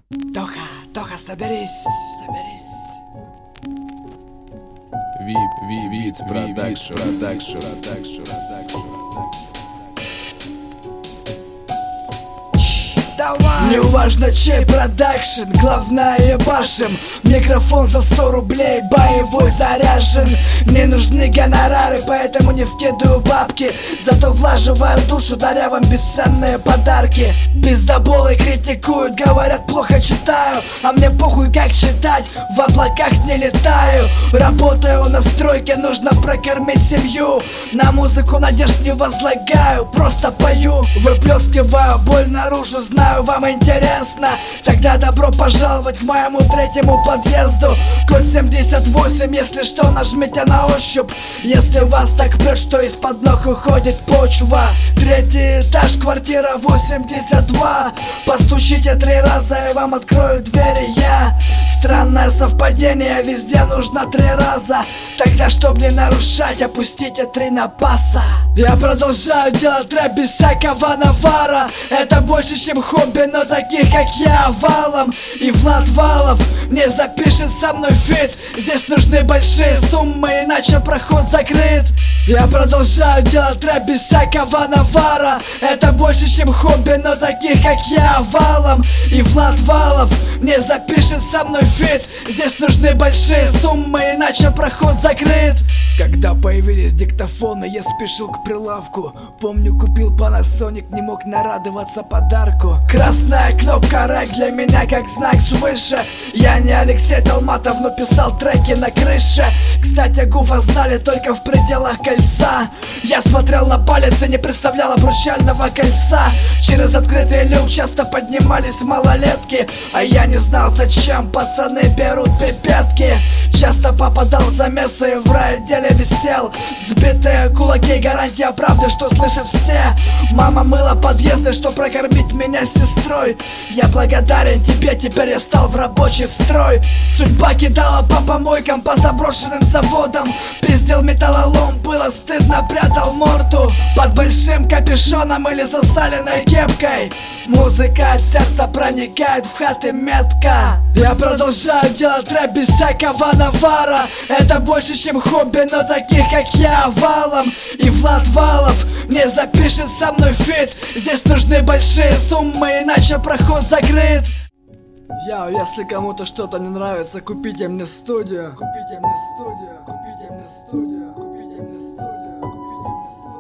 Тоха, соберись. Виц Продакшн. Не важно чей продакшн, главное ебашим. Микрофон за 100 рублей, боевой заряжен. Не нужны гонорары, поэтому не вкидываю бабки. Зато влаживаю душу, даря вам бесценные подарки. Пиздоболы критикуют, говорят плохо читаю. А мне похуй как читать, в облаках не летаю. Работаю на стройке, нужно прокормить семью. На музыку надежд не возлагаю, просто пою. Выплескиваю боль наружу, знаю, вам интересно. Тогда добро пожаловать к моему третьему подъезду. Код 78, если что, нажмите на ощупь. Если вас так прет, что из-под ног уходит почва. Третий этаж, квартира 82. Постучите 3 раза и вам откроют двери я. Странное совпадение, везде нужно 3 раза. Тогда, чтоб не нарушать, опустите 3 на паса. Я продолжаю делать рэп без всякого навара. Это больше, чем хобби, но таких, как я, валом. И Влад Валов мне запишет со мной фит. Здесь нужны большие суммы, иначе проход закрыт. Я продолжаю делать рэп без всякого навара. Это больше, чем хобби, но таких, как я, валом. И Влад Валов мне запишет со мной фит. Здесь нужны большие суммы, иначе проход закрыт. Когда появились диктофоны, я спешил к прилавку. Помню, купил Panasonic, не мог нарадоваться подарку. Красная кнопка рэк для меня как знак свыше. Я не Алексей Толматов, но писал треки на крыше. Кстати, Гуфа знали только в пределах кольца. Я смотрел на палец и не представлял обручального кольца. Через открытый люк часто поднимались малолетки. А я не знал, зачем пацаны берут пипетки. Часто попадал в замесы и в райотделе висел. Сбитые кулаки, гарантия правды, что слышат все. Мама мыла подъезды, что прокормить меня с сестрой. Я благодарен тебе, теперь я стал в рабочий строй. Судьба кидала по помойкам, по заброшенным заводам. Пиздил металлолом, было стыдно, прятал морду под большим капюшоном или засаленной кепкой. Музыка от сердца проникает в хаты метко. Я продолжаю делать рэп без всякого навара. Это больше, чем хобби, но таких, как я, валом. И Влад Валов мне запишет со мной фит. Здесь нужны большие суммы, иначе проход закрыт. Если кому-то что-то не нравится, купите мне студию. Купите мне студию.